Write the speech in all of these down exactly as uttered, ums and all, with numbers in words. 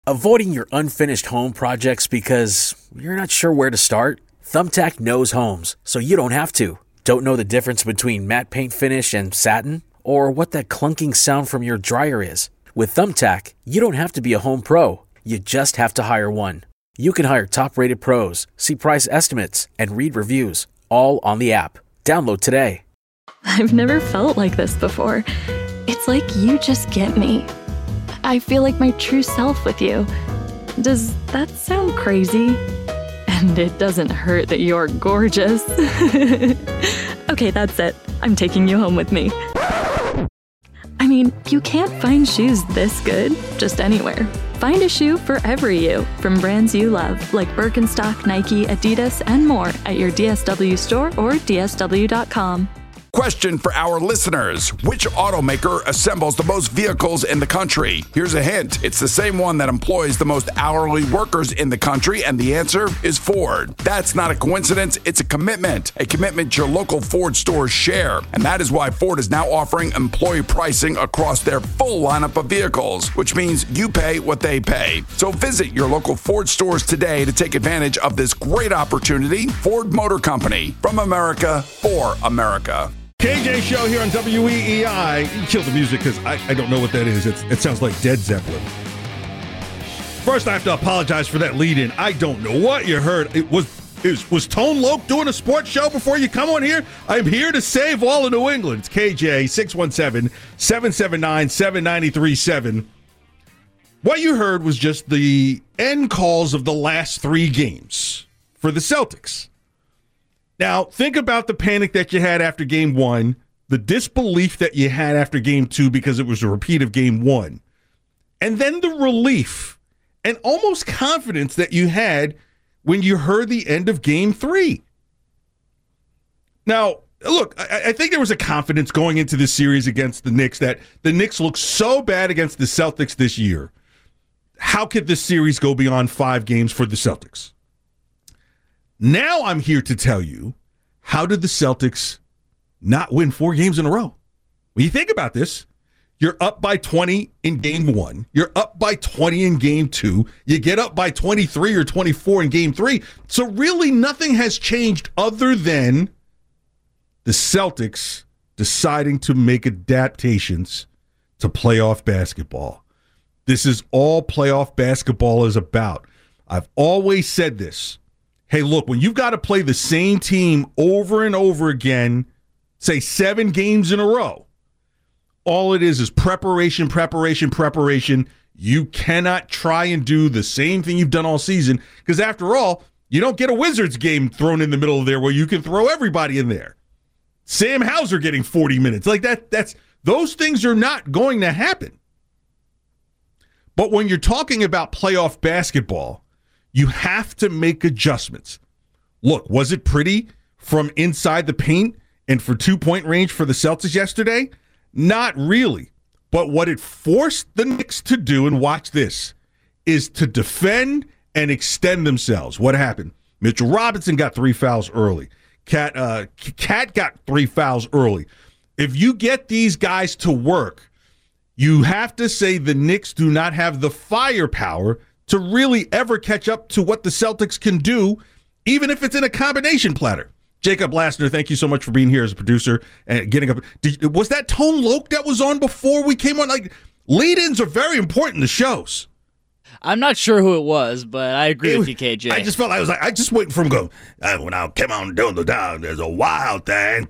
Avoiding your unfinished home projects because you're not sure where to start? Thumbtack knows homes, so you don't have to. Don't know the difference between matte paint finish and satin? Or what that clunking sound from your dryer is? With Thumbtack, you don't have to be a home pro. You just have to hire one. You can hire top-rated pros, see price estimates, and read reviews, all on the app. Download today. I've never felt like this before. It's like you just get me. I feel like my true self with you. Does that sound crazy? And it doesn't hurt that you're gorgeous. Okay, that's it. I'm taking you home with me. I mean, you can't find shoes this good just anywhere. Find a shoe for every you from brands you love, like Birkenstock, Nike, Adidas, and more at your D S W store or D S W dot com. Question for our listeners. Which automaker assembles the most vehicles in the country? Here's a hint. It's the same one that employs the most hourly workers in the country, and the answer is Ford. That's not a coincidence. It's a commitment. A commitment your local Ford stores share. And that is why Ford is now offering employee pricing across their full lineup of vehicles, which means you pay what they pay. So visit your local Ford stores today to take advantage of this great opportunity. Ford Motor Company. From America, for America. K J Show here on W E E I. You kill the music because I, I don't know what that is. It's, it sounds like Dead Zeppelin. First, I have to apologize for that lead-in. I don't know what you heard. It was it was, was Tone Loc doing a sports show before you come on here? I'm here to save all of New England. It's K J, six one seven, seven seven nine, seven nine three seven. What you heard was just the end calls of the last three games for the Celtics. Now, think about the panic that you had after game one, the disbelief that you had after game two because it was a repeat of game one, and then the relief and almost confidence that you had when you heard the end of game three. Now, look, I, I think there was a confidence going into this series against the Knicks that the Knicks look so bad against the Celtics this year. How could this series go beyond five games for the Celtics? Now I'm here to tell you, how did the Celtics not win four games in a row? When you think about this, you're up by twenty in game one. You're up by twenty in game two. You get up by twenty-three or twenty-four in game three. So really nothing has changed other than the Celtics deciding to make adaptations to playoff basketball. This is all playoff basketball is about. I've always said this. Hey, look, when you've got to play the same team over and over again, say seven games in a row, all it is is preparation, preparation, preparation. You cannot try and do the same thing you've done all season because, after all, you don't get a Wizards game thrown in the middle of there where you can throw everybody in there. Sam Hauser getting forty minutes. Like that, that's those things are not going to happen. But when you're talking about playoff basketball, you have to make adjustments. Look, was it pretty from inside the paint and for two-point range for the Celtics yesterday? Not really. But what it forced the Knicks to do, and watch this, is to defend and extend themselves. What happened? Mitchell Robinson got three fouls early. Cat, uh, Cat got three fouls early. If you get these guys to work, you have to say the Knicks do not have the firepower to really ever catch up to what the Celtics can do, even if it's in a combination platter. Jacob Lassner, thank you so much for being here as a producer and getting up. Did, was that Tone Loc that was on before we came on? Like, lead-ins are very important to shows. I'm not sure who it was, but I agree it, with you, K J. I just felt like I was like, I just waiting for him to go, uh, when I come on down the down, there's a wild thing.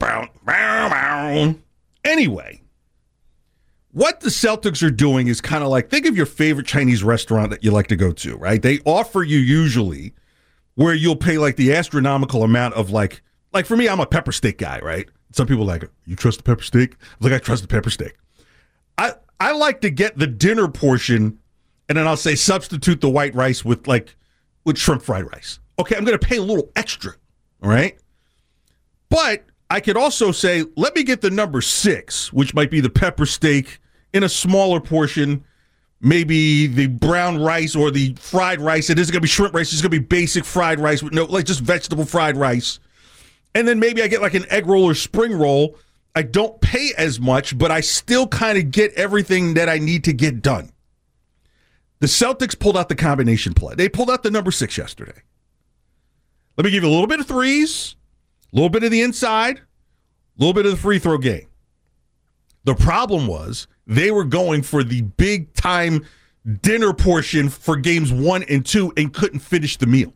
Anyway. What the Celtics are doing is kind of like, think of your favorite Chinese restaurant that you like to go to, right? They offer you usually where you'll pay like the astronomical amount of like, like for me, I'm a pepper steak guy, right? Some people are like, you trust the pepper steak? I'm like, I trust the pepper steak. I, I like to get the dinner portion and then I'll say substitute the white rice with like, with shrimp fried rice. Okay, I'm going to pay a little extra, all right? But I could also say, let me get the number six, which might be the pepper steak, in a smaller portion, maybe the brown rice or the fried rice. It isn't going to be shrimp rice. It's going to be basic fried rice with no, like just vegetable fried rice. And then maybe I get like an egg roll or spring roll. I don't pay as much, but I still kind of get everything that I need to get done. The Celtics pulled out the combination play. They pulled out the number six yesterday. Let me give you a little bit of threes, a little bit of the inside, a little bit of the free throw game. The problem was they were going for the big-time dinner portion for games one and two and couldn't finish the meal.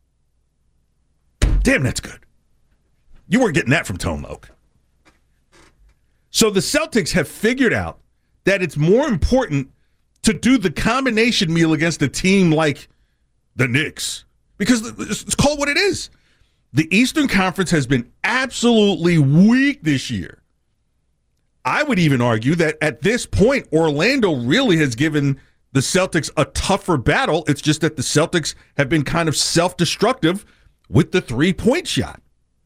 Damn, that's good. You weren't getting that from Tone Loc. So the Celtics have figured out that it's more important to do the combination meal against a team like the Knicks. Because it's called what it is. The Eastern Conference has been absolutely weak this year. I would even argue that at this point, Orlando really has given the Celtics a tougher battle. It's just that the Celtics have been kind of self-destructive with the three-point shot.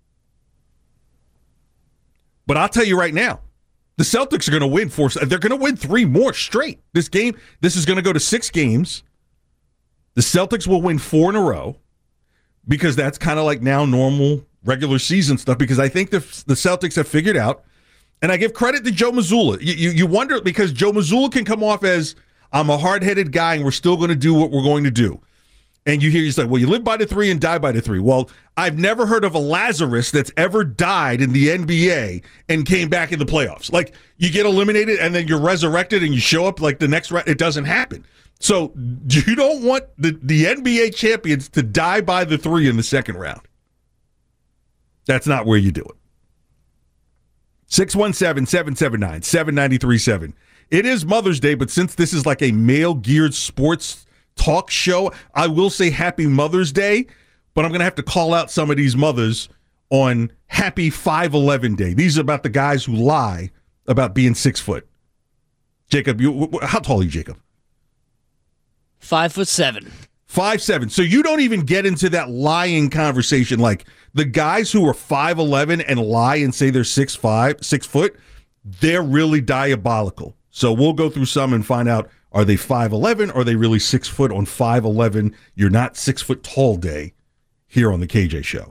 But I'll tell you right now, the Celtics are going to win four. They're going to win three more straight. This game, this is going to go to six games. The Celtics will win four in a row because that's kind of like now normal regular season stuff, because I think the, the Celtics have figured out, and I give credit to Joe Mazzulla. You, you, you wonder, because Joe Mazzulla can come off as, I'm a hard-headed guy and we're still going to do what we're going to do. And you hear, you say, well, you live by the three and die by the three. Well, I've never heard of a Lazarus that's ever died in the N B A and came back in the playoffs. Like, you get eliminated and then you're resurrected and you show up like the next round. It doesn't happen. So you don't want the, the N B A champions to die by the three in the second round. That's not where you do it. six one seven, seven seven nine, seven nine three seven. It is Mother's Day, but since this is like a male-geared sports talk show, I will say Happy Mother's Day, but I'm going to have to call out some of these mothers on Happy five eleven Day. These are about the guys who lie about being six foot. Jacob, you, how tall are you, Jacob? Five foot seven. Five seven. So you don't even get into that lying conversation. Like the guys who are five eleven and lie and say they're six five, six foot, they're really diabolical. So we'll go through some and find out, are they five eleven or are they really six foot on five eleven? You're not six foot tall day here on the K J Show.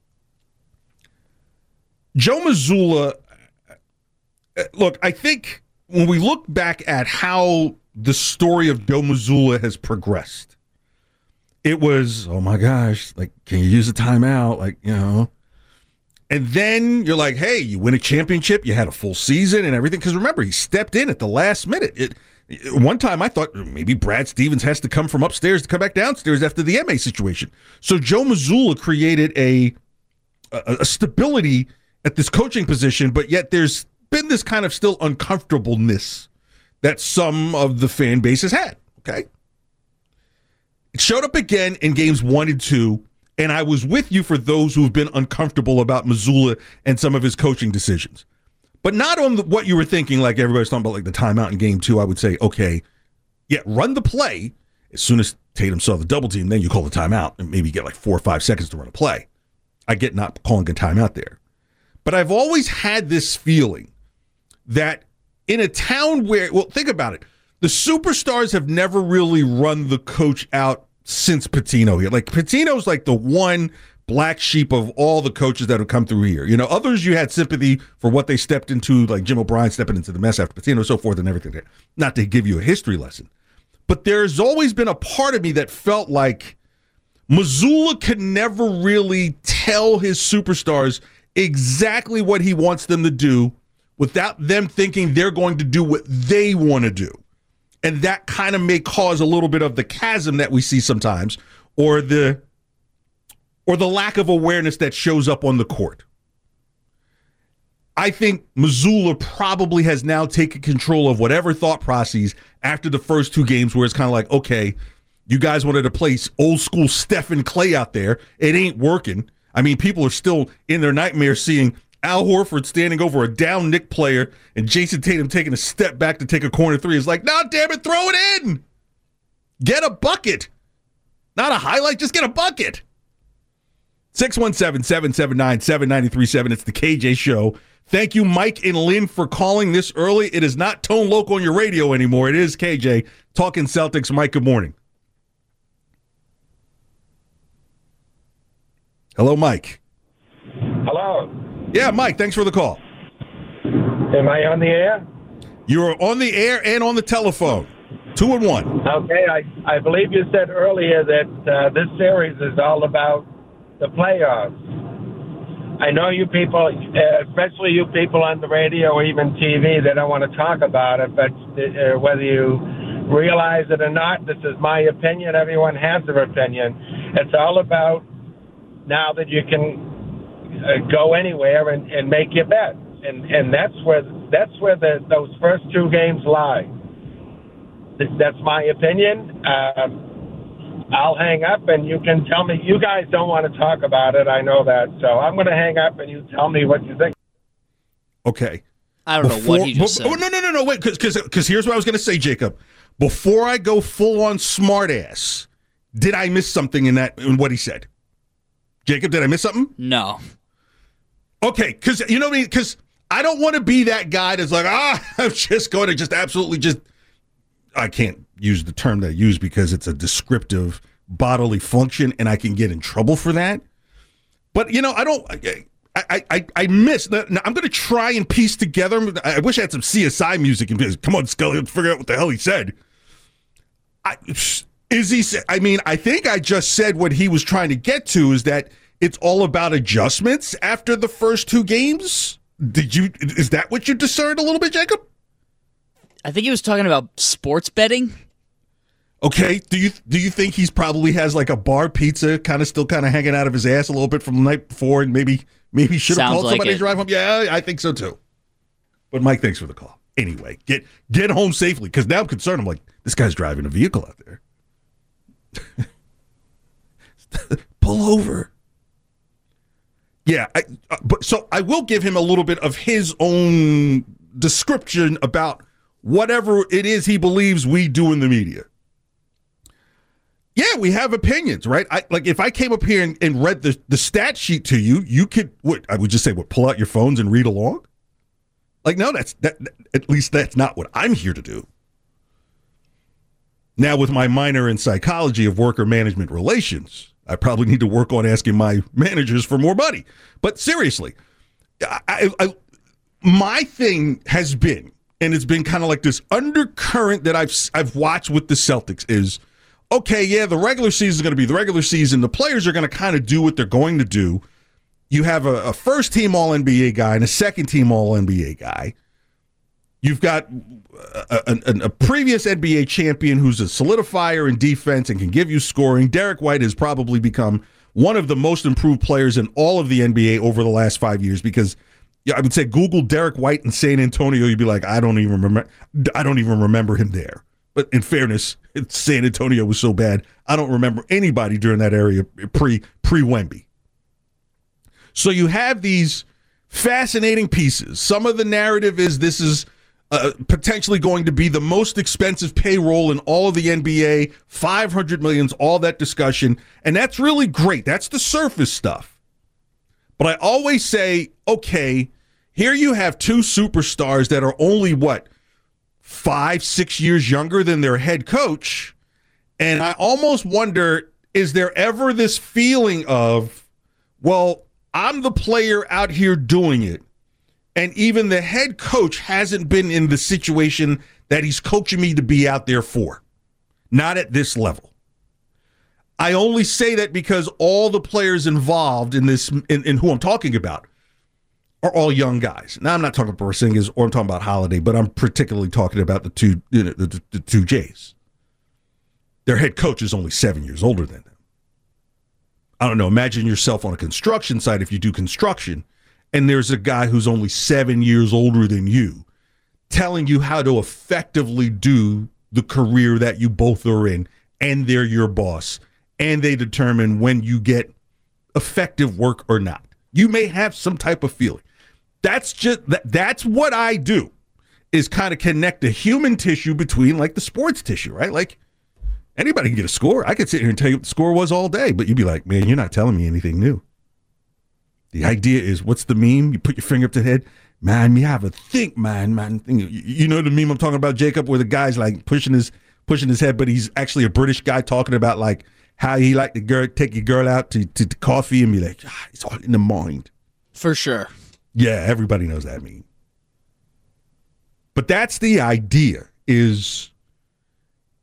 Joe Mazzulla, look, I think when we look back at how the story of Joe Mazzulla has progressed, it was, oh my gosh, like, can you use a timeout? Like, you know. And then you're like, hey, you win a championship, you had a full season and everything. Because remember, he stepped in at the last minute. It, it, one time I thought maybe Brad Stevens has to come from upstairs to come back downstairs after the M A situation. So Joe Mazzulla created a, a, a stability at this coaching position, but yet there's been this kind of still uncomfortableness that some of the fan base has had, okay? It showed up again in games one and two, and I was with you for those who've been uncomfortable about Mazzulla and some of his coaching decisions. But not on the, what you were thinking, like everybody's talking about, like the timeout in game two. I would say, okay, yeah, run the play. As soon as Tatum saw the double team, then you call the timeout and maybe get like four or five seconds to run a play. I get not calling a timeout there. But I've always had this feeling that in a town where, well, think about it. The superstars have never really run the coach out since Pitino here. Like, Pitino's like the one black sheep of all the coaches that have come through here. You know, others you had sympathy for what they stepped into, like Jim O'Brien stepping into the mess after Pitino, so forth and everything. Not to give you a history lesson. But there's always been a part of me that felt like Mazzulla could never really tell his superstars exactly what he wants them to do without them thinking they're going to do what they want to do. And that kind of may cause a little bit of the chasm that we see sometimes, or the or the lack of awareness that shows up on the court. I think Mazzulla probably has now taken control of whatever thought processes after the first two games, where it's kind of like, okay, you guys wanted to play old school Stephen Clay out there. It ain't working. I mean, people are still in their nightmares seeing Al Horford standing over a down Knick player and Jason Tatum taking a step back to take a corner three. Is like, no, damn it, throw it in. Get a bucket. Not a highlight, just get a bucket. six one seven, seven seven nine, seven nine three seven. It's the K J Show. Thank you, Mike and Lynn, for calling this early. It is not Tone Loc on your radio anymore. It is K J talking Celtics. Mike, good morning. Hello, Mike. Hello. Yeah, Mike, thanks for the call. Am I on the air? You're on the air and on the telephone. Two and one. Okay, I, I believe you said earlier that uh, this series is all about the playoffs. I know you people, uh, especially you people on the radio or even T V, they don't want to talk about it, but uh, whether you realize it or not, this is my opinion. Everyone has their opinion. It's all about now that you can uh, go anywhere and, and make your bet. And and that's where that's where the, those first two games lie. That's my opinion. Um, I'll hang up and you can tell me. You guys don't want to talk about it. I know that. So I'm going to hang up and you tell me what you think. Okay. I don't Before, know what he just be, said. Oh, no, no, no, no. Wait, because here's what I was going to say, Jacob. Before I go full on smartass, did I miss something in that in what he said? Jacob, did I miss something? No. Okay, because you know what I mean? Because I don't want to be that guy that's like, ah, I'm just going to just absolutely just. I can't use the term that I use because it's a descriptive bodily function and I can get in trouble for that. But, you know, I don't, I, I, I miss, now I'm going to try and piece together. I wish I had some C S I music and be, come on, Scully, let's figure out what the hell he said. I, is he, I mean, I think I just said what he was trying to get to is that it's all about adjustments after the first two games. Did you, is that what you discerned a little bit, Jacob? I think he was talking about sports betting. Okay, do you do you think he's probably has like a bar pizza kind of still kind of hanging out of his ass a little bit from the night before, and maybe maybe should have Sounds called like somebody it. to drive home? Yeah, I think so too. But Mike, thanks for the call. Anyway, get get home safely because now I'm concerned. I'm like, this guy's driving a vehicle out there. Pull over. Yeah, I, uh, but so I will give him a little bit of his own description about whatever it is he believes we do in the media. Yeah, we have opinions, right? I, like if I came up here and, and read the, the stat sheet to you, you could, what, I would just say, what, pull out your phones and read along? Like, no, that's, that. At least that's not what I'm here to do. Now, with my minor in psychology of worker management relations, I probably need to work on asking my managers for more money. But seriously, I, I, I, my thing has been, and it's been kind of like this undercurrent that I've I've watched with the Celtics is, okay, yeah, the regular season is going to be the regular season. The players are going to kind of do what they're going to do. You have a, a first-team All N B A guy and a second-team All N B A guy. You've got a, a, a previous N B A champion who's a solidifier in defense and can give you scoring. Derek White has probably become one of the most improved players in all of the N B A over the last five years because yeah, I would say Google Derek White in San Antonio. You'd be like, I don't even remember. I don't even remember him there. But in fairness, San Antonio was so bad. I don't remember anybody during that area pre pre Wemby. So you have these fascinating pieces. Some of the narrative is this is uh, potentially going to be the most expensive payroll in all of the N B A. five hundred million dollars, all that discussion, and that's really great. That's the surface stuff. But I always say, okay, here you have two superstars that are only, what, five, six years younger than their head coach. And I almost wonder, is there ever this feeling of, well, I'm the player out here doing it, and even the head coach hasn't been in the situation that he's coaching me to be out there for. Not at this level. I only say that because all the players involved in this, in, in who I'm talking about, are all young guys. Now, I'm not talking about Porzingis or I'm talking about Holiday, but I'm particularly talking about the two, you know, the, the, the two Jays. Their head coach is only seven years older than them. I don't know. Imagine yourself on a construction site if you do construction, and there's a guy who's only seven years older than you, telling you how to effectively do the career that you both are in, and they're your boss. And they determine when you get effective work or not. You may have some type of feeling. That's just that, that's what I do, is kind of connect the human tissue between like the sports tissue, right? Like anybody can get a score. I could sit here and tell you what the score was all day, but you'd be like, man, you're not telling me anything new. The idea is, what's the meme? You put your finger up to the head. Man, me have a think, man, man. You know the meme I'm talking about, Jacob, where the guy's like pushing his pushing his head, but he's actually a British guy talking about like how he like the girl, take your girl out to, to, to coffee and be like, ah, it's all in the mind. For sure. Yeah, everybody knows that meme. But that's the idea, is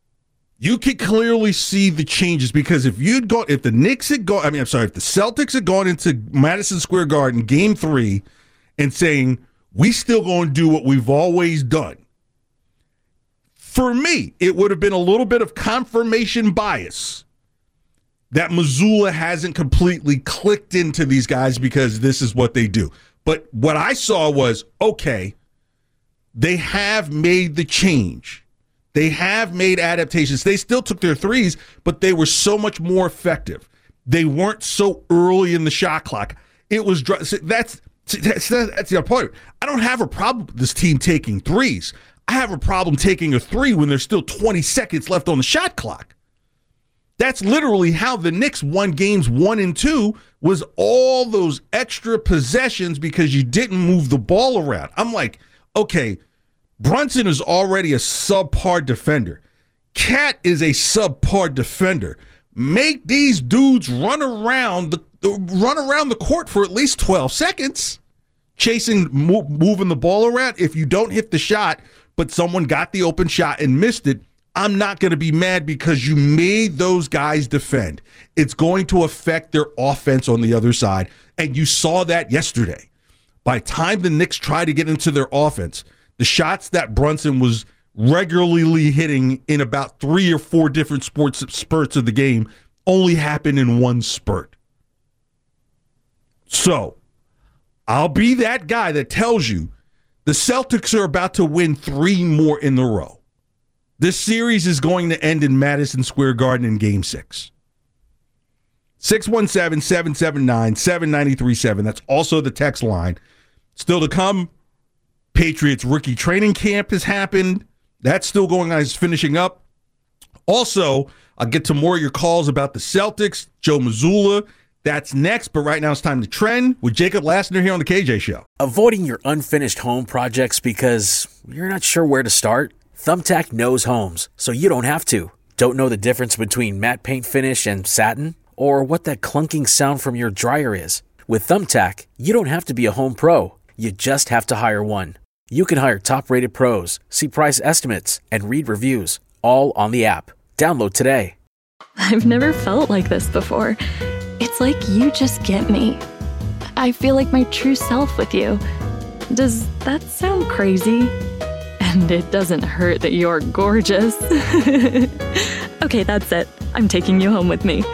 you could clearly see the changes because if you'd go, if the Knicks had gone, I mean, I'm sorry, if the Celtics had gone into Madison Square Garden game three and saying, we still going to do what we've always done, for me, it would have been a little bit of confirmation bias that Mazzulla hasn't completely clicked into these guys because this is what they do. But what I saw was, okay, they have made the change. They have made adaptations. They still took their threes, but they were so much more effective. They weren't so early in the shot clock. It was that's that's that's, that's the point. I don't have a problem with this team taking threes. I have a problem taking a three when there's still twenty seconds left on the shot clock. That's literally how the Knicks won games one and two, was all those extra possessions because you didn't move the ball around. I'm like, okay, Brunson is already a subpar defender. Cat is a subpar defender. Make these dudes run around the, the run around the court for at least twelve seconds, chasing, mo- moving the ball around. If you don't hit the shot, but someone got the open shot and missed it, I'm not going to be mad because you made those guys defend. It's going to affect their offense on the other side, and you saw that yesterday. By the time the Knicks tried to get into their offense, the shots that Brunson was regularly hitting in about three or four different sports spurts of the game only happened in one spurt. So, I'll be that guy that tells you the Celtics are about to win three more in a row. This series is going to end in Madison Square Garden in Game six. six one seven, seven seven nine, seven nine three seven. That's also the text line. Still to come, Patriots rookie training camp has happened. That's still going on. It's finishing up. Also, I'll get to more of your calls about the Celtics, Joe Mazzulla. That's next, but right now it's time to trend with Jacob Lassner here on the K J Show. Avoiding your unfinished home projects because you're not sure where to start? Thumbtack knows homes, so you don't have to. Don't know the difference between matte paint finish and satin? Or what that clunking sound from your dryer is? With Thumbtack, you don't have to be a home pro. You just have to hire one. You can hire top-rated pros, see price estimates, and read reviews, all on the app. Download today. I've never felt like this before. It's like you just get me. I feel like my true self with you. Does that sound crazy? And it doesn't hurt that you're gorgeous. Okay, that's it. I'm taking you home with me.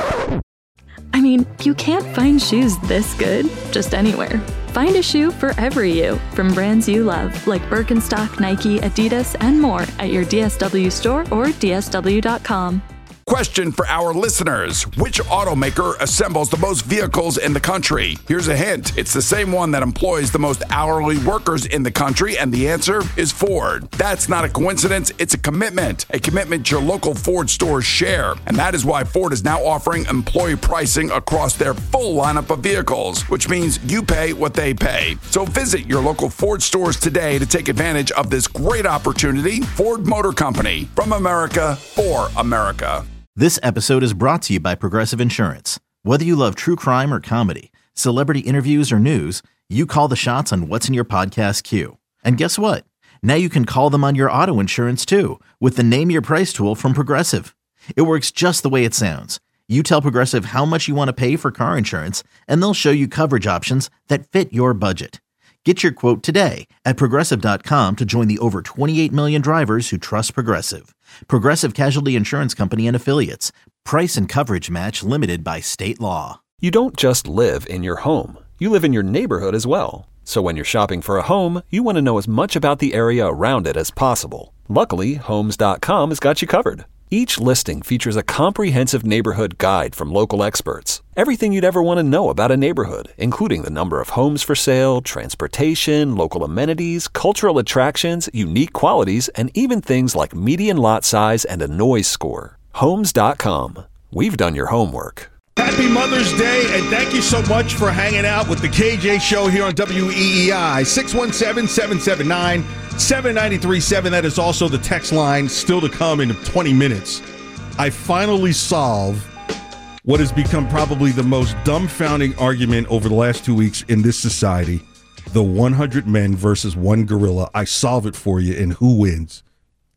I mean, you can't find shoes this good just anywhere. Find a shoe for every you from brands you love, like Birkenstock, Nike, Adidas, and more at your D S W store or D S W dot com. Question for our listeners. Which automaker assembles the most vehicles in the country? Here's a hint. It's the same one that employs the most hourly workers in the country, and the answer is Ford. That's not a coincidence. It's a commitment. A commitment your local Ford stores share. And that is why Ford is now offering employee pricing across their full lineup of vehicles, which means you pay what they pay. So visit your local Ford stores today to take advantage of this great opportunity. Ford Motor Company. From America, for America. This episode is brought to you by Progressive Insurance. Whether you love true crime or comedy, celebrity interviews or news, you call the shots on what's in your podcast queue. And guess what? Now you can call them on your auto insurance too with the Name Your Price tool from Progressive. It works just the way it sounds. You tell Progressive how much you want to pay for car insurance, and they'll show you coverage options that fit your budget. Get your quote today at Progressive dot com to join the over twenty-eight million drivers who trust Progressive. Progressive Casualty Insurance Company and Affiliates. Price and coverage match limited by state law. You don't just live in your home. You live in your neighborhood as well. So when you're shopping for a home, you want to know as much about the area around it as possible. Luckily, Homes dot com has got you covered. Each listing features a comprehensive neighborhood guide from local experts. Everything you'd ever want to know about a neighborhood, including the number of homes for sale, transportation, local amenities, cultural attractions, unique qualities, and even things like median lot size and a noise score. Homes dot com. We've done your homework. Happy Mother's Day, and thank you so much for hanging out with the K J Show here on W E E I. six one seven, seven seven nine, seven nine three seven. That is also the text line, still to come in twenty minutes. I finally solved what has become probably the most dumbfounding argument over the last two weeks in this society. The one hundred men versus one gorilla. I solve it for you, and who wins?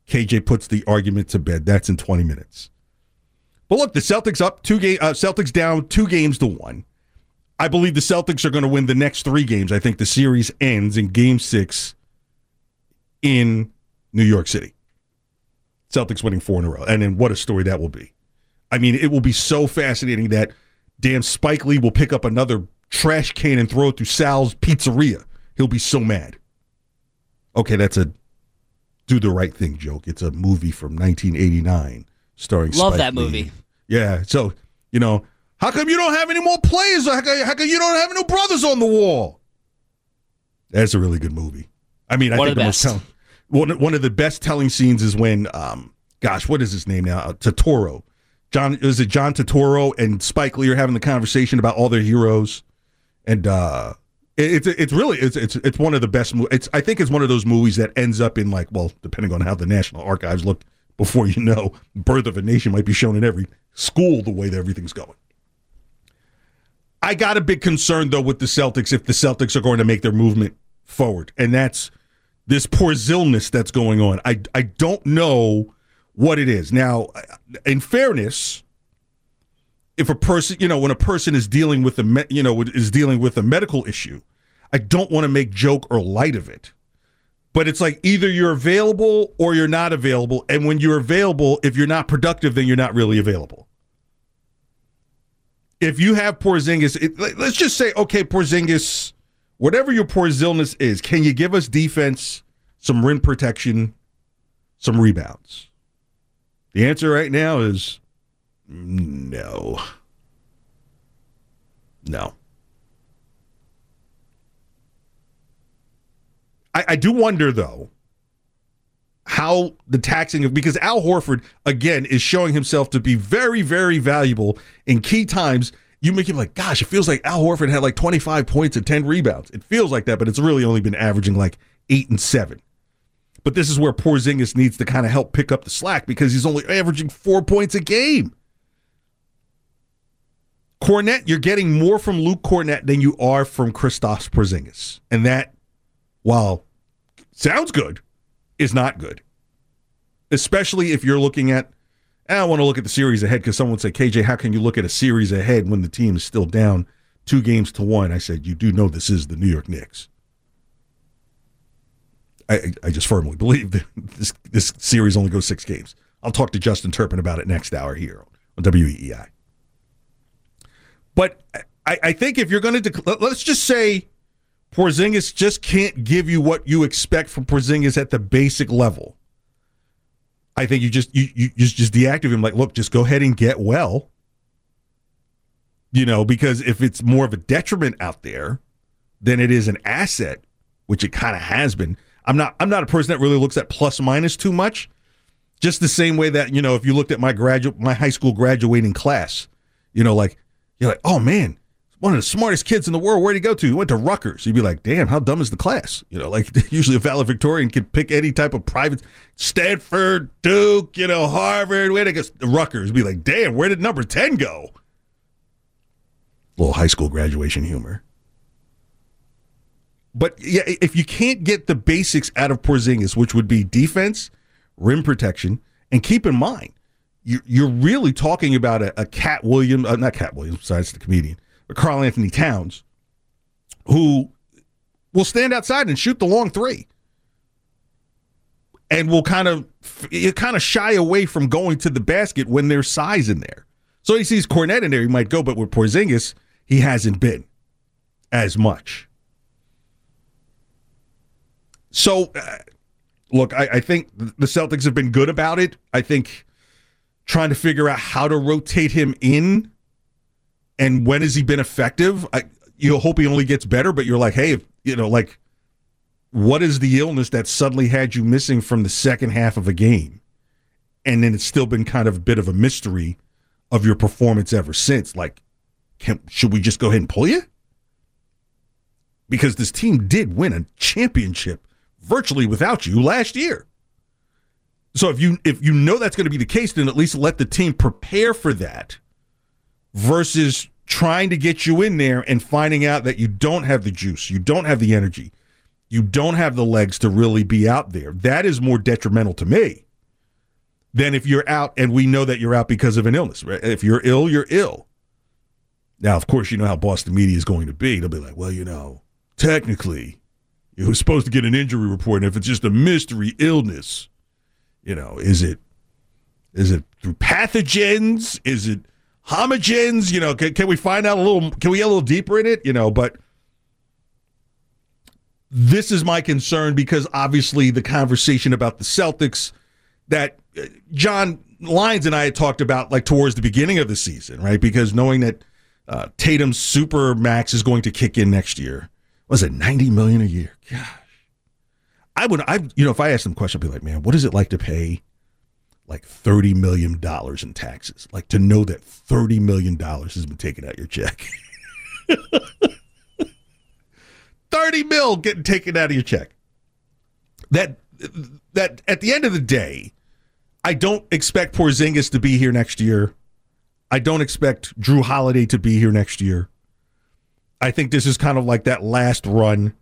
K J puts the argument to bed. That's in twenty minutes. But look, the Celtics up two game. Uh, Celtics down two games to one. I believe the Celtics are going to win the next three games. I think the series ends in Game Six in New York City. Celtics winning four in a row, and then what a story that will be. I mean, it will be so fascinating that damn Spike Lee will pick up another trash can and throw it to Sal's Pizzeria. He'll be so mad. Okay, that's a do the right thing joke. It's a movie from nineteen eighty-nine starring Love Spike that Lee. movie. Yeah, so, you know, how come you don't have any more players? How come, how come you don't have any brothers on the wall? That's a really good movie. I mean, I one think of the, the best. most tell- one, one of the best telling scenes is when, um, gosh, what is his name now? Uh, Turturro. John, is it John Turturro and Spike Lee are having the conversation about all their heroes, and uh, it, it's it's really it's it's it's one of the best. It's I think it's one of those movies that ends up in, like, well, depending on how the National Archives look, before you know, Birth of a Nation might be shown in every school the way that everything's going. I got a big concern though with the Celtics if the Celtics are going to make their movement forward, and that's this Porzingis that's going on. I I don't know what it is. Now, in fairness, if a person, you know, when a person is dealing with a, me, you know, is dealing with a medical issue, I don't want to make joke or light of it. But it's like either you're available or you're not available. And when you're available, if you're not productive, then you're not really available. If you have Porzingis, it, let's just say, okay, Porzingis, whatever your Porzingis is, can you give us defense, some rim protection, some rebounds? The answer right now is no. No. I, I do wonder, though, how the taxing of, because Al Horford, again, is showing himself to be very, very valuable in key times. You make him like, gosh, it feels like Al Horford had like twenty-five points and ten rebounds. It feels like that, but it's really only been averaging like eight and seven. But this is where Porzingis needs to kind of help pick up the slack because he's only averaging four points a game. Kornet, you're getting more from Luke Kornet than you are from Kristaps Porzingis. And that, while sounds good, is not good. Especially if you're looking at, I want to look at the series ahead because someone said, K J, how can you look at a series ahead when the team is still down two games to one? I said, you do know this is the New York Knicks. I, I just firmly believe that this this series only goes six games. I'll talk to Justin Turpin about it next hour here on W E E I. But I, I think if you're going to, dec- let's just say Porzingis just can't give you what you expect from Porzingis at the basic level. I think you just you you just, just deactivate him. Like, look, just go ahead and get well. You know, because if it's more of a detriment out there than it is an asset, which it kind of has been. I'm not I'm not a person that really looks at plus minus too much. Just the same way that, you know, if you looked at my graduate my high school graduating class, you know, like you're like, oh man, one of the smartest kids in the world. Where'd he go to? He went to Rutgers. You'd be like, damn, how dumb is the class? You know, like usually a valedictorian could pick any type of private, Stanford, Duke, you know, Harvard, where'd I go? Rutgers. Be like, damn, where did number ten go? Little high school graduation humor. But yeah, if you can't get the basics out of Porzingis, which would be defense, rim protection, and keep in mind, you're, you're really talking about a, a Cat Williams, uh, not Cat Williams, besides the comedian, but Karl Anthony Towns, who will stand outside and shoot the long three, and will kind of you kind of shy away from going to the basket when there's size in there. So he sees Kornet in there, he might go, but with Porzingis, he hasn't been as much. So, uh, look, I, I think the Celtics have been good about it. I think trying to figure out how to rotate him in and when has he been effective. I, you hope he only gets better, but you're like, hey, if, you know, like, what is the illness that suddenly had you missing from the second half of a game? And then it's still been kind of a bit of a mystery of your performance ever since. Like, can, should we just go ahead and pull you? Because this team did win a championship virtually without you last year. So if you if you know that's going to be the case, then at least let the team prepare for that versus trying to get you in there and finding out that you don't have the juice, you don't have the energy, you don't have the legs to really be out there. That is more detrimental to me. than if you're out and we know that you're out because of an illness. Right? If you're ill, you're ill. Now, of course, you know how Boston media is going to be. They'll be like, well, you know, technically, you were supposed to get an injury report, and if it's just a mystery illness, you know, is it is it through pathogens? Is it homogens? You know, can, can we find out a little, can we get a little deeper in it? You know, but this is my concern because obviously the conversation about the Celtics that John Lyons and I had talked about like towards the beginning of the season, right? Because knowing that uh, Tatum's super max is going to kick in next year. Was it ninety million dollars a year? Gosh. I would, I, you know, if I asked them a question, I'd be like, man, what is it like to pay like thirty million dollars in taxes? Like to know that thirty million dollars has been taken out your check. thirty mil getting taken out of your check. That, that at the end of the day, I don't expect Porzingis to be here next year. I don't expect Drew Holiday to be here next year. I think this is kind of like that last run.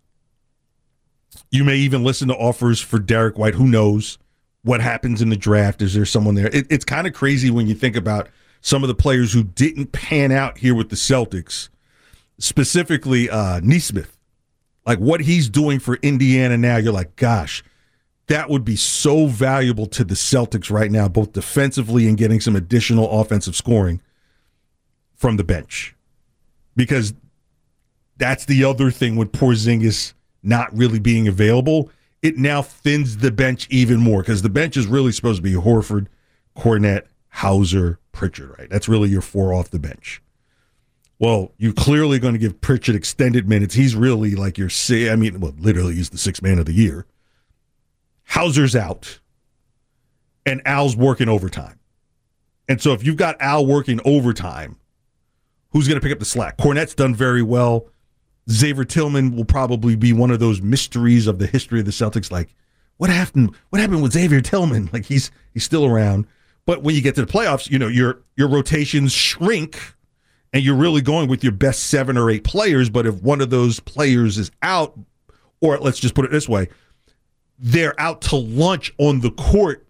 You may even listen to offers for Derek White. Who knows what happens in the draft? Is there someone there? It, it's kind of crazy when you think about some of the players who didn't pan out here with the Celtics, specifically uh, Nesmith. Like what he's doing for Indiana now, you're like, gosh, that would be so valuable to the Celtics right now, both defensively and getting some additional offensive scoring from the bench. Because that's the other thing with Porzingis not really being available. It now thins the bench even more because the bench is really supposed to be Horford, Kornet, Hauser, Pritchard, right? That's really your four off the bench. Well, you're clearly going to give Pritchard extended minutes. He's really like your, I mean, well, literally he's the sixth man of the year. Hauser's out, and Al's working overtime. And so if you've got Al working overtime, who's going to pick up the slack? Kornet's done very well. Xavier Tillman will probably be one of those mysteries of the history of the Celtics. Like, what happened? What happened with Xavier Tillman? Like, he's he's still around. But when you get to the playoffs, you know, your your rotations shrink, and you're really going with your best seven or eight players. But if one of those players is out, or let's just put it this way, they're out to lunch on the court,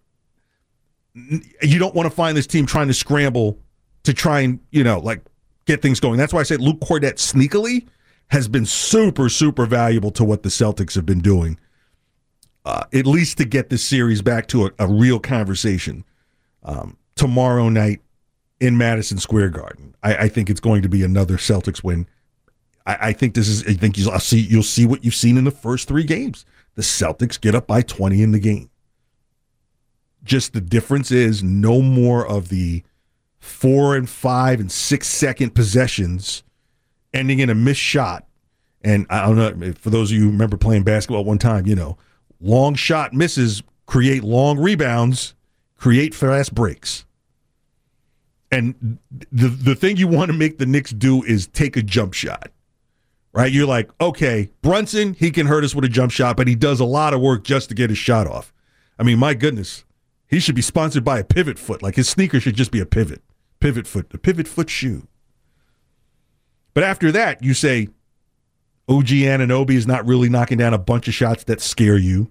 you don't want to find this team trying to scramble to try and, you know, like get things going. That's why I say Luke Kornet sneakily has been super, super valuable to what the Celtics have been doing, uh, at least to get this series back to a, a real conversation um, tomorrow night in Madison Square Garden. I, I think it's going to be another Celtics win. I, I think this is. I think you'll see. You'll see what you've seen in the first three games. The Celtics get up by twenty in the game. Just the difference is no more of the four and five and six second possessions ending in a missed shot. And I don't know, for those of you who remember playing basketball at one time, you know, long shot misses create long rebounds, create fast breaks. And the the thing you want to make the Knicks do is take a jump shot. Right? You're like, okay, Brunson, he can hurt us with a jump shot, but he does a lot of work just to get his shot off. I mean, my goodness, he should be sponsored by a pivot foot. Like his sneaker should just be a pivot. Pivot foot, the pivot foot shoe. But after that, you say, O G Anunoby is not really knocking down a bunch of shots that scare you.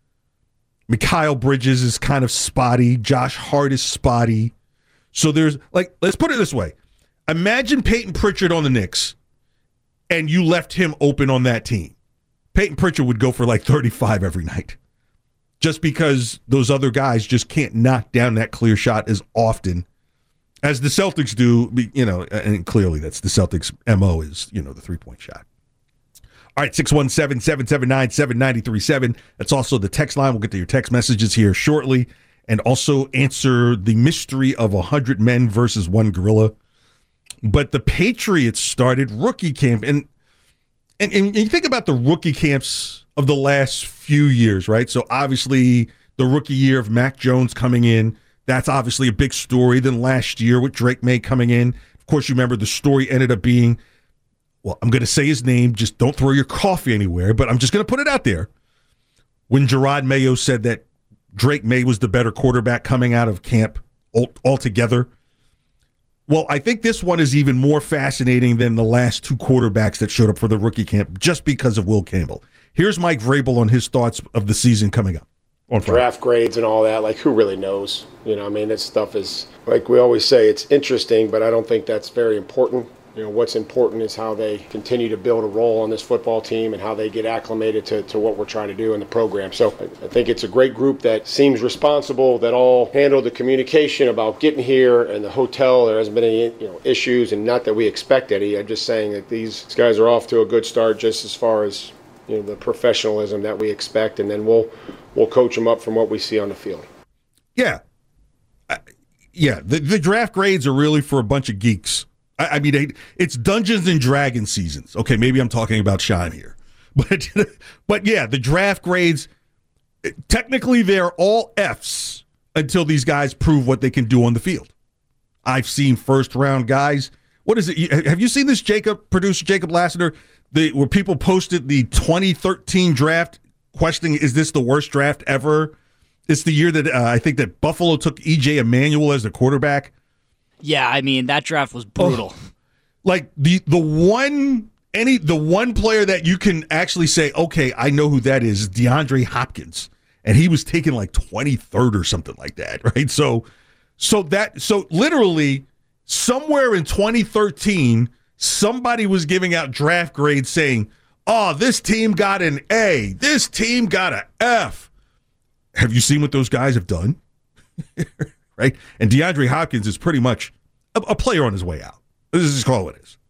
Mikal Bridges is kind of spotty. Josh Hart is spotty. So there's, like, let's put it this way. Imagine Peyton Pritchard on the Knicks, and you left him open on that team. Peyton Pritchard would go for like thirty-five every night just because those other guys just can't knock down that clear shot as often as the Celtics do, you know, and clearly that's the Celtics' M O is, you know, the three-point shot. All right, six one seven, seven seven nine, seven nine three seven. That's also the text line. We'll get to your text messages here shortly and also answer the mystery of one hundred men versus one gorilla. But the Patriots started rookie camp, and, and and you think about the rookie camps of the last few years, right? So obviously the rookie year of Mac Jones coming in, that's obviously a big story. Then last year with Drake May coming in, of course, you remember the story ended up being, well, I'm going to say his name, just don't throw your coffee anywhere, but I'm just going to put it out there. When Gerard Mayo said that Drake May was the better quarterback coming out of camp altogether. Well, I think this one is even more fascinating than the last two quarterbacks that showed up for the rookie camp just because of Will Campbell. Here's Mike Vrabel on his thoughts of the season coming up. on Friday. Draft grades and all that. Like, who really knows? You know, I mean, this stuff is, like we always say, it's interesting, but I don't think that's very important. You know, what's important is how they continue to build a role on this football team and how they get acclimated to, to what we're trying to do in the program. So I, I think it's a great group that seems responsible, that all handle the communication about getting here and the hotel. There hasn't been any you know issues, and not that we expect any. I'm just saying that these guys are off to a good start just as far as you know the professionalism that we expect, and then we'll we'll coach them up from what we see on the field. Yeah. Uh, yeah, the, the draft grades are really for a bunch of geeks. I mean, it's Dungeons and Dragons seasons. Okay, maybe I'm talking about Shine here. But, but yeah, the draft grades, technically they're all Fs until these guys prove what they can do on the field. I've seen first-round guys. What is it? Have you seen this, Jacob, producer Jacob Lassiter, the, where people posted the twenty thirteen draft questioning, is this the worst draft ever? It's the year that uh, I think that Buffalo took E J Emanuel as the quarterback. Yeah, I mean, that draft was brutal. Oh, like the the one any the one player that you can actually say, okay, I know who that is, is DeAndre Hopkins, and he was taken like twenty-third or something like that, right? So, so that so literally somewhere in twenty thirteen, somebody was giving out draft grades saying, "Oh, this team got an A, this team got an F." Have you seen what those guys have done? Right? And DeAndre Hopkins is pretty much a, a player on his way out. This is just call it what it is.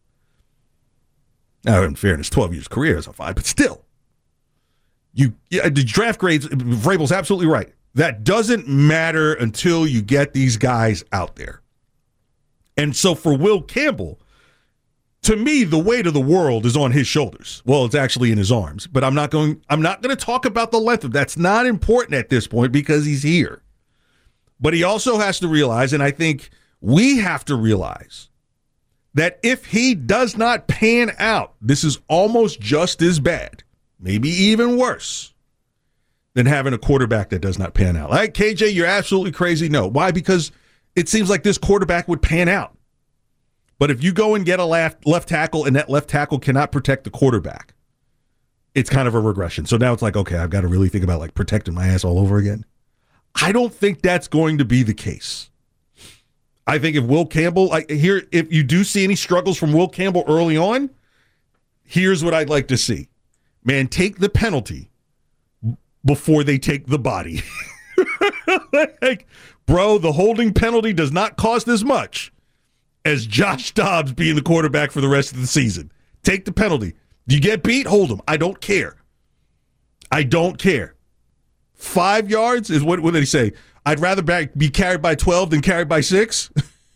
Now, in fairness, twelve years career is a fine, but still. You yeah, the draft grades, Vrabel's absolutely right. That doesn't matter until you get these guys out there. And so for Will Campbell, to me, the weight of the world is on his shoulders. Well, it's actually in his arms, but I'm not going I'm not going to talk about the length of that's not important at this point because he's here. But he also has to realize, and I think we have to realize, that if he does not pan out, this is almost just as bad, maybe even worse, than having a quarterback that does not pan out. Like, K J, you're absolutely crazy. No. Why? Because it seems like this quarterback would pan out. But if you go and get a left, left tackle and that left tackle cannot protect the quarterback, it's kind of a regression. So now it's like, okay, I've got to really think about like protecting my ass all over again. I don't think that's going to be the case. I think if Will Campbell, like here, if you do see any struggles from Will Campbell early on, here's what I'd like to see. Man, take the penalty before they take the body. Like, bro, the holding penalty does not cost as much as Josh Dobbs being the quarterback for the rest of the season. Take the penalty. You get beat, hold him. I don't care. I don't care. Five yards is what, what did he say? I'd rather back, be carried by twelve than carried by six.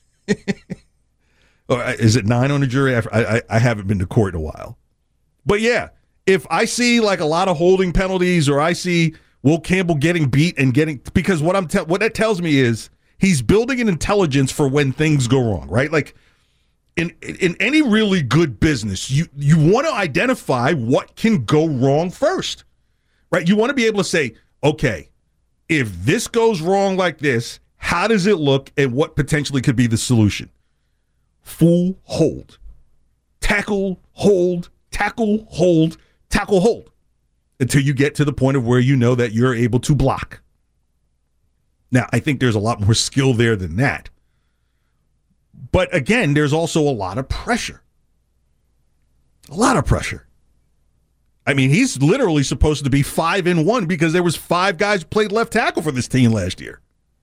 Or is it nine on the jury? I, I, I haven't been to court in a while. But yeah, if I see like a lot of holding penalties or I see Will Campbell getting beat and getting, because what I'm te- what that tells me is he's building an intelligence for when things go wrong, right? Like in in any really good business, you you want to identify what can go wrong first, right? You want to be able to say, okay, if this goes wrong like this, how does it look and what potentially could be the solution? Full hold. Tackle, hold, tackle, hold, tackle, hold. Until you get to the point of where you know that you're able to block. Now, I think there's a lot more skill there than that. But again, there's also a lot of pressure. A lot of pressure. I mean, he's literally supposed to be five and one because there was five guys who played left tackle for this team last year.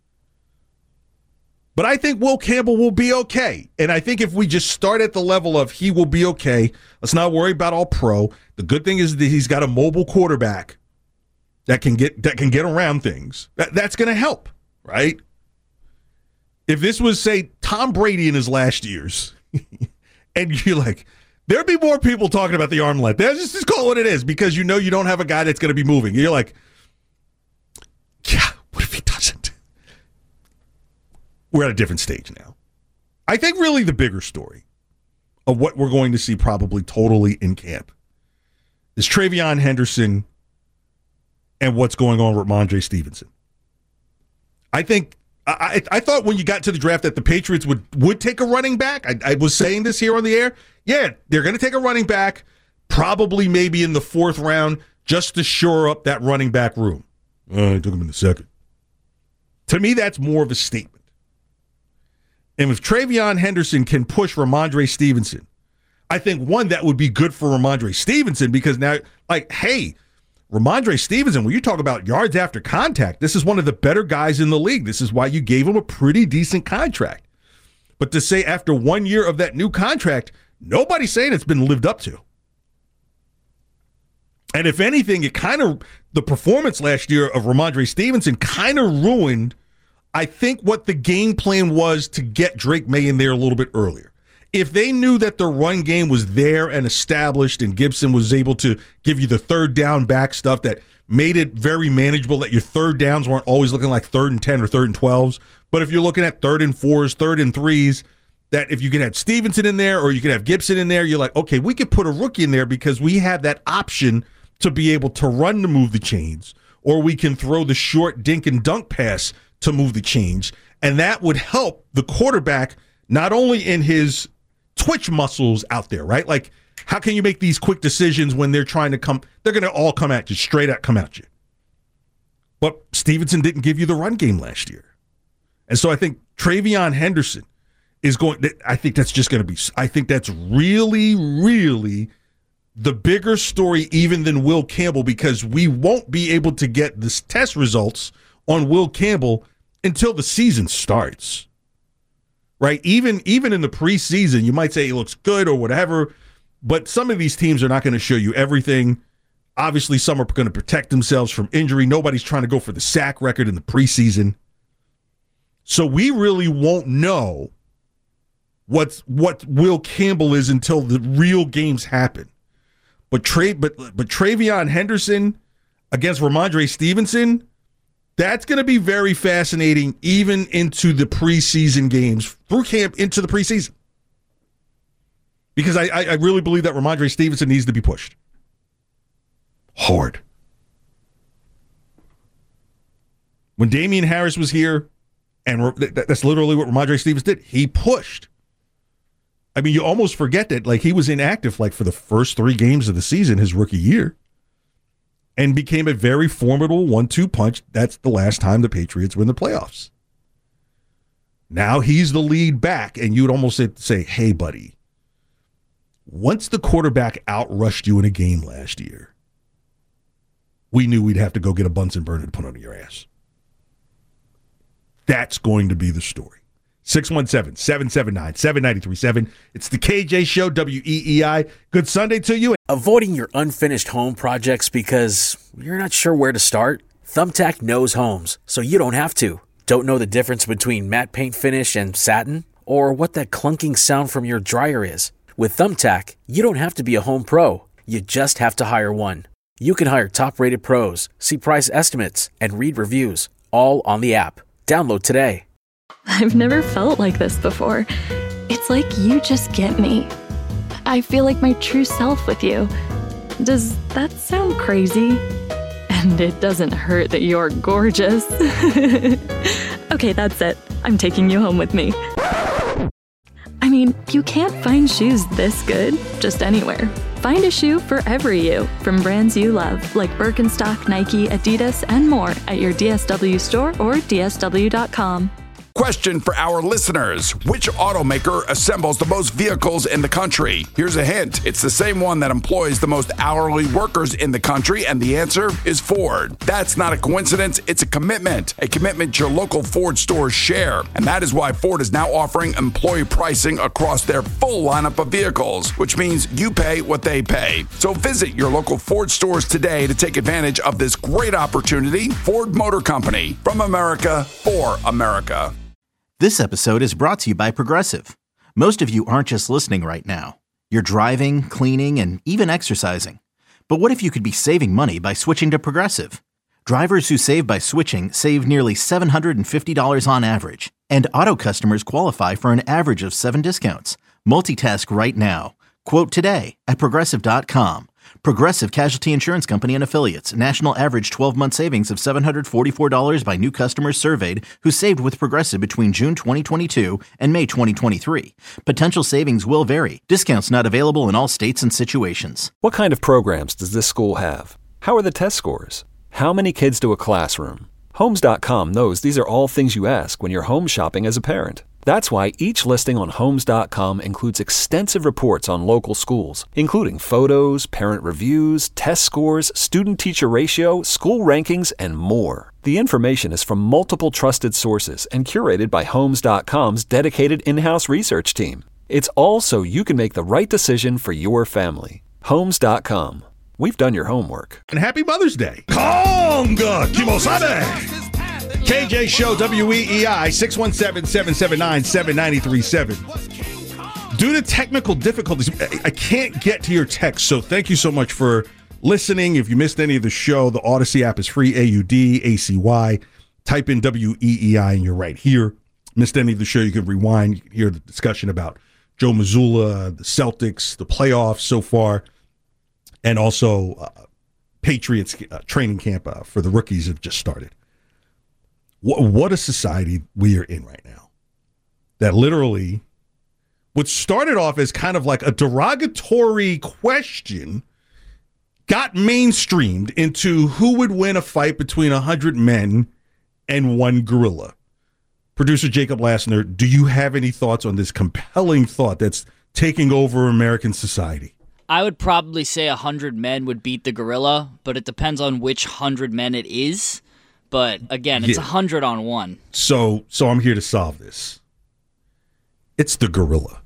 But I think Will Campbell will be okay. And I think if we just start at the level of he will be okay, let's not worry about all pro. The good thing is that he's got a mobile quarterback that can get that can get around things. That, that's going to help, right? If this was, say, Tom Brady in his last years, and you're like, there'd be more people talking about the arm length. That's just, just call it what it is because you know you don't have a guy that's going to be moving. You're like, yeah, what if he doesn't? We're at a different stage now. I think really the bigger story of what we're going to see probably totally in camp is Travion Henderson and what's going on with Ramondre Stevenson. I think I, I thought when you got to the draft that the Patriots would, would take a running back. I, I was saying this here on the air. Yeah, they're going to take a running back, probably maybe in the fourth round, just to shore up that running back room. Uh, I took him in the second. To me, that's more of a statement. And if Travion Henderson can push Ramondre Stevenson, I think, one, that would be good for Ramondre Stevenson because now, like, hey, Ramondre Stevenson, when you talk about yards after contact, this is one of the better guys in the league. This is why you gave him a pretty decent contract. But to say after one year of that new contract, nobody's saying it's been lived up to. And if anything, it kind of, the performance last year of Ramondre Stevenson kind of ruined, I think, what the game plan was to get Drake May in there a little bit earlier. If they knew that the run game was there and established and Gibson was able to give you the third down back stuff that made it very manageable, that your third downs weren't always looking like third and ten or third and twelves, but if you're looking at third and fours, third and threes, that if you can have Stevenson in there or you can have Gibson in there, you're like, okay, we could put a rookie in there because we have that option to be able to run to move the chains, or we can throw the short dink and dunk pass to move the chains. And that would help the quarterback not only in his twitch muscles out there, right? Like, how can you make these quick decisions when they're trying to come, they're going to all come at you, straight out come at you. But Stevenson didn't give you the run game last year. And so I think Travion Henderson is going, I think that's just going to be, I think that's really, really the bigger story even than Will Campbell, because we won't be able to get this test results on Will Campbell until the season starts. Right? Even even in the preseason, you might say he looks good or whatever, but some of these teams are not going to show you everything. Obviously, some are going to protect themselves from injury. Nobody's trying to go for the sack record in the preseason. So we really won't know what's, what Will Campbell is until the real games happen. But Tra- but but Travion Henderson against Ramondre Stevenson, that's going to be very fascinating even into the preseason games, through camp into the preseason. Because I, I really believe that Ramondre Stevenson needs to be pushed hard. When Damian Harris was here, and that's literally what Ramondre Stevenson did, he pushed. I mean, you almost forget that, like, he was inactive like for the first three games of the season, his rookie year, and became a very formidable one two punch. That's the last time the Patriots win the playoffs. Now he's the lead back, and you would almost say, hey, buddy, once the quarterback outrushed you in a game last year, we knew we'd have to go get a Bunsen burner to put on your ass. That's going to be the story. six one seven, seven seven nine, seven nine three seven. It's the K J Show, W E E I. Good Sunday to you. Avoiding your unfinished home projects because you're not sure where to start? Thumbtack knows homes, so you don't have to. Don't know the difference between matte paint finish and satin? Or what that clunking sound from your dryer is? With Thumbtack, you don't have to be a home pro. You just have to hire one. You can hire top-rated pros, see price estimates, and read reviews, all on the app. Download today. I've never felt like this before. It's like you just get me. I feel like my true self with you. Does that sound crazy? And it doesn't hurt that you're gorgeous. Okay, that's it. I'm taking you home with me. I mean, you can't find shoes this good just anywhere. Find a shoe for every you from brands you love, like Birkenstock, Nike, Adidas, and more at your D S W store or D S W dot com. Question for our listeners. Which automaker assembles the most vehicles in the country? Here's a hint. It's the same one that employs the most hourly workers in the country, and the answer is Ford. That's not a coincidence. It's a commitment. A commitment your local Ford stores share. And that is why Ford is now offering employee pricing across their full lineup of vehicles, which means you pay what they pay. So visit your local Ford stores today to take advantage of this great opportunity. Ford Motor Company. From America, for America. This episode is brought to you by Progressive. Most of you aren't just listening right now. You're driving, cleaning, and even exercising. But what if you could be saving money by switching to Progressive? Drivers who save by switching save nearly seven hundred fifty dollars on average. And auto customers qualify for an average of seven discounts. Multitask right now. Quote today at Progressive dot com. Progressive Casualty Insurance Company and Affiliates. National average twelve-month savings of seven hundred forty-four dollars by new customers surveyed who saved with Progressive between June twenty twenty-two and May twenty twenty-three. Potential savings will vary. Discounts not available in all states and situations. What kind of programs does this school have? How are the test scores? How many kids to a classroom? Homes dot com knows these are all things you ask when you're home shopping as a parent. That's why each listing on Homes dot com includes extensive reports on local schools, including photos, parent reviews, test scores, student-teacher ratio, school rankings, and more. The information is from multiple trusted sources and curated by Homes dot com's dedicated in-house research team. It's all so you can make the right decision for your family. Homes dot com. We've done your homework. And happy Mother's Day. Conga Kimosabe. K J Show, W E E I, six one seven, seven seven nine, seven nine three seven. Due to technical difficulties, I can't get to your text, so thank you so much for listening. If you missed any of the show, the Odyssey app is free, A U D A C Y. Type in W E E I and you're right here. Missed any of the show, you can rewind, you can hear the discussion about Joe Mazzulla, the Celtics, the playoffs so far, and also uh, Patriots uh, training camp uh, for the rookies have just started. What, what a society we are in right now. That literally, what started off as kind of like a derogatory question got mainstreamed into who would win a fight between one hundred men and one gorilla. Producer Jacob Lassner, do you have any thoughts on this compelling thought that's taking over American society? I would probably say one hundred men would beat the gorilla, but it depends on which one hundred men it is. But again, it's yeah. one hundred on one. So, so I'm here to solve this. It's the gorilla.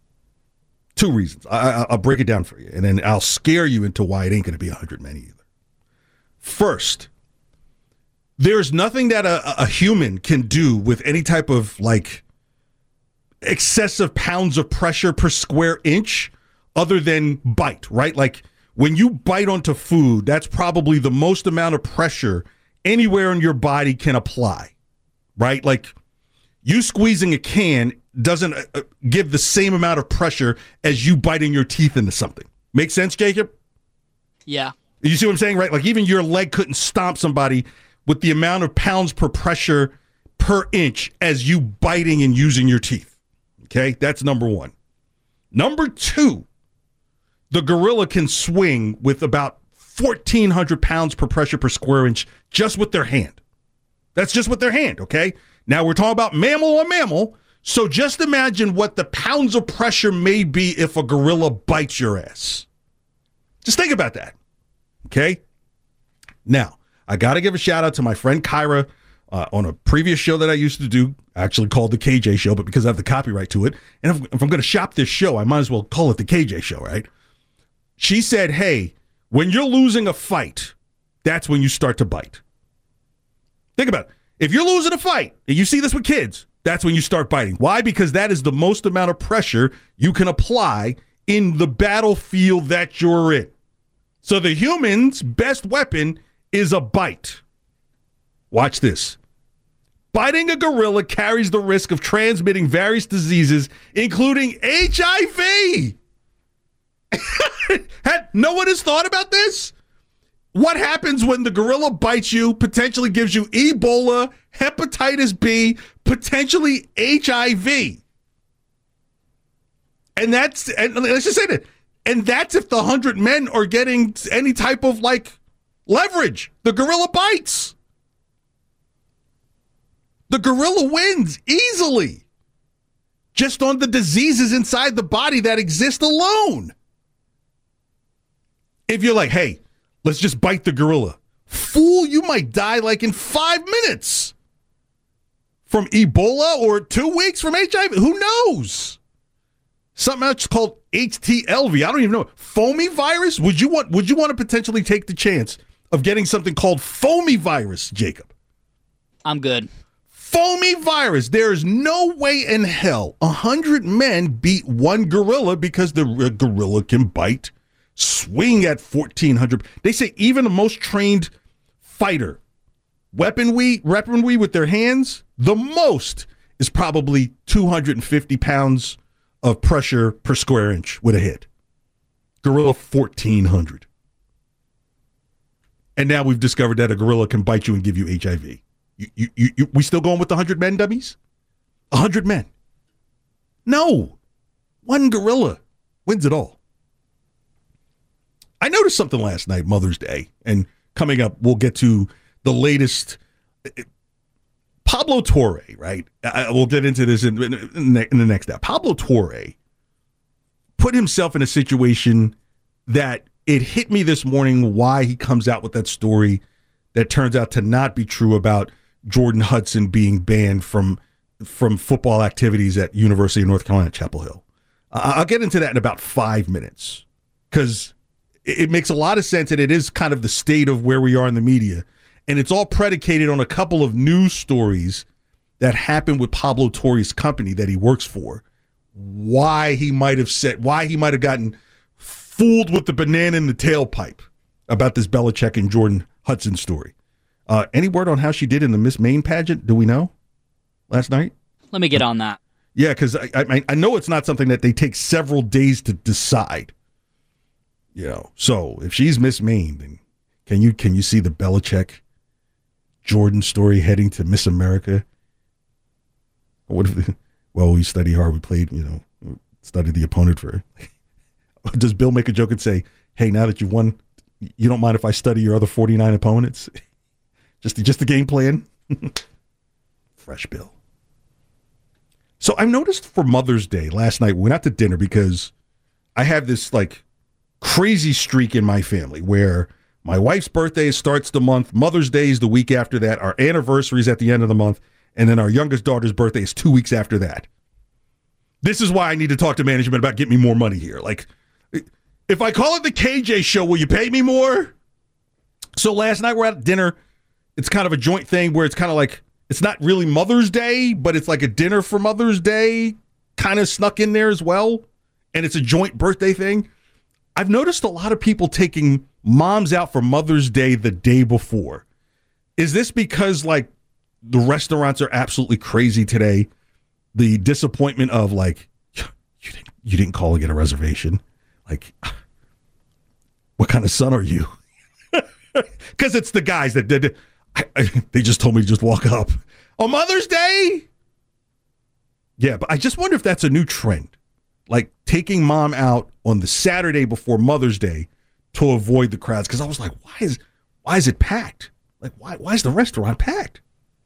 Two reasons. I, I'll break it down for you, and then I'll scare you into why it ain't going to be one hundred men either. First, there's nothing that a, a human can do with any type of, like, excessive pounds of pressure per square inch other than bite, right? Like, when you bite onto food, that's probably the most amount of pressure anywhere in your body can apply, right? Like, you squeezing a can doesn't uh, give the same amount of pressure as you biting your teeth into something. Make sense, Jacob? Yeah. You see what I'm saying, right? Like, even your leg couldn't stomp somebody with the amount of pounds per pressure per inch as you biting and using your teeth. Okay? That's number one. Number two, the gorilla can swing with about fourteen hundred pounds per pressure per square inch just with their hand. That's just with their hand, okay? Now, we're talking about mammal on mammal, so just imagine what the pounds of pressure may be if a gorilla bites your ass. Just think about that, okay? Now, I got to give a shout out to my friend Kyra uh, on a previous show that I used to do, actually called the K J Show, but because I have the copyright to it, and if, if I'm going to shop this show, I might as well call it the K J Show, right? She said, hey, when you're losing a fight, that's when you start to bite. Think about it. If you're losing a fight, and you see this with kids, that's when you start biting. Why? Because that is the most amount of pressure you can apply in the battlefield that you're in. So the human's best weapon is a bite. Watch this. Biting a gorilla carries the risk of transmitting various diseases, including H I V. Had, no one has thought about this? What happens when the gorilla bites you, potentially gives you Ebola, hepatitis B, potentially H I V? And that's, and let's just say that, and that's if the one hundred men are getting any type of, like, leverage. The gorilla bites. The gorilla wins easily. Just on the diseases inside the body that exist alone. If you're like, hey, let's just bite the gorilla. Fool, you might die like in five minutes. From Ebola or two weeks from H I V. Who knows? Something else called H T L V. I don't even know. Foamy virus? Would you want would you want to potentially take the chance of getting something called foamy virus, Jacob? I'm good. Foamy virus. There is no way in hell a hundred men beat one gorilla because the uh, gorilla can bite, swing at fourteen hundred. They say even the most trained fighter, weaponry, weaponry with their hands, the most is probably two hundred fifty pounds of pressure per square inch with a hit. Gorilla fourteen hundred. And now we've discovered that a gorilla can bite you and give you H I V. You, you, you, you, we still going with the one hundred men, dummies? one hundred men. No. One gorilla wins it all. I noticed something last night, Mother's Day, and coming up, we'll get to the latest. Pablo Torre, right? I, we'll get into this in, in, in the next step. Pablo Torre put himself in a situation that it hit me this morning why he comes out with that story that turns out to not be true about Jordan Hudson being banned from from football activities at University of North Carolina, Chapel Hill. Uh, I'll get into that in about five minutes because it, it makes a lot of sense, and it is kind of the state of where we are in the media. And it's all predicated on a couple of news stories that happened with Pablo Torre's company that he works for. Why he might have said, why he might have gotten fooled with the banana in the tailpipe about this Belichick and Jordan Hudson story. Uh, any word on how she did in the Miss Maine pageant? Do we know last night? Let me get on that. Yeah, because I, I I know it's not something that they take several days to decide. You know, so if she's Miss Maine, then can you can you see the Belichick Jordan story heading to Miss America? What if? Well, we study hard. We played. You know, studied the opponent for. Does Bill make a joke and say, "Hey, now that you've won, you don't mind if I study your other forty-nine opponents?" Just the, just the game plan. Fresh Bill. So I noticed for Mother's Day last night, we went out to dinner because I have this like crazy streak in my family where my wife's birthday starts the month, Mother's Day is the week after that, our anniversary is at the end of the month, and then our youngest daughter's birthday is two weeks after that. This is why I need to talk to management about getting me more money here. Like, if I call it the K J show, will you pay me more? So last night we're at dinner. It's kind of a joint thing where it's kind of like, it's not really Mother's Day, but it's like a dinner for Mother's Day kind of snuck in there as well. And it's a joint birthday thing. I've noticed a lot of people taking moms out for Mother's Day the day before. Is this because like the restaurants are absolutely crazy today? The disappointment of like, you didn't, you didn't call and get a reservation. Like, what kind of son are you? Because it's the guys that did it. I, I, they just told me to just walk up. On Mother's Day? Yeah, but I just wonder if that's a new trend. Like taking mom out on the Saturday before Mother's Day to avoid the crowds. Because I was like, why is why is it packed? Like, why why is the restaurant packed?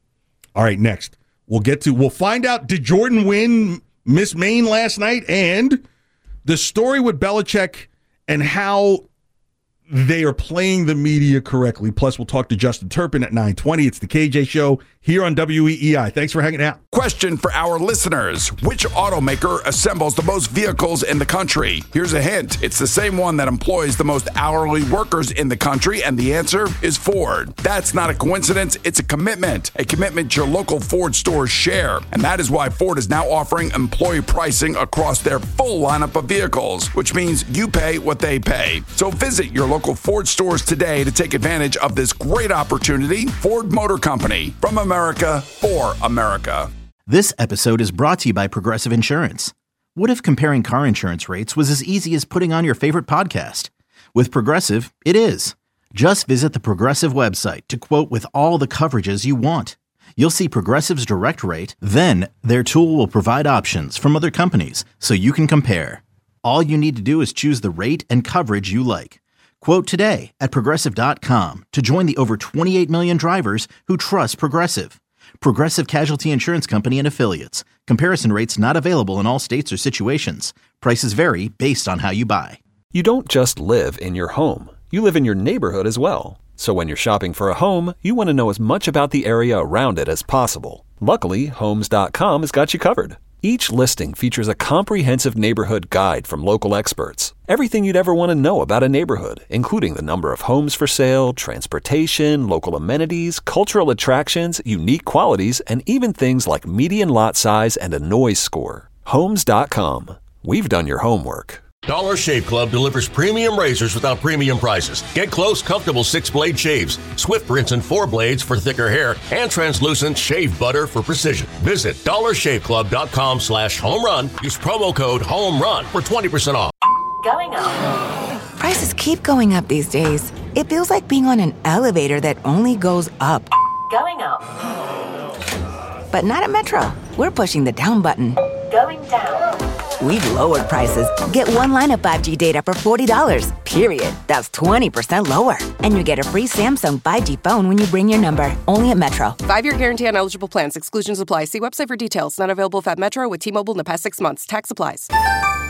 All right, next. We'll get to, we'll find out, did Jordan win Miss Maine last night? And the story with Belichick and how they are playing the media correctly. Plus, we'll talk to Justin Turpin at nine twenty. It's the K J Show here on W E E I. Thanks for hanging out. Question for our listeners. Which automaker assembles the most vehicles in the country? Here's a hint. It's the same one that employs the most hourly workers in the country, and the answer is Ford. That's not a coincidence. It's a commitment. A commitment your local Ford stores share. And that is why Ford is now offering employee pricing across their full lineup of vehicles, which means you pay what they pay. So visit your local Ford stores today to take advantage of this great opportunity. Ford Motor Company, from America for America. This episode is brought to you by Progressive Insurance. What if comparing car insurance rates was as easy as putting on your favorite podcast? With Progressive, it is. Just visit the Progressive website to quote with all the coverages you want. You'll see Progressive's direct rate, then their tool will provide options from other companies so you can compare. All you need to do is choose the rate and coverage you like. Quote today at Progressive dot com to join the over twenty-eight million drivers who trust Progressive. Progressive Casualty Insurance Company and Affiliates. Comparison rates not available in all states or situations. Prices vary based on how you buy. You don't just live in your home. You live in your neighborhood as well. So when you're shopping for a home, you want to know as much about the area around it as possible. Luckily, Homes dot com has got you covered. Each listing features a comprehensive neighborhood guide from local experts. Everything you'd ever want to know about a neighborhood, including the number of homes for sale, transportation, local amenities, cultural attractions, unique qualities, and even things like median lot size and a noise score. Homes dot com. We've done your homework. Dollar Shave Club delivers premium razors without premium prices. Get close, comfortable six-blade shaves, swift rinse and four blades for thicker hair, and translucent shave butter for precision. Visit dollar shave club dot com slash home run. Use promo code HOMERUN for twenty percent off. Going up. Prices keep going up these days. It feels like being on an elevator that only goes up. Going up. But not at Metro. We're pushing the down button. Going down. we've lowered prices. Get one line of five G data for forty dollars, period. That's twenty percent lower. And you get a free Samsung five G phone when you bring your number. Only at Metro. Five-year guarantee on eligible plans. Exclusions apply. See website for details. Not available if at Metro with T-Mobile in the past six months. Tax applies.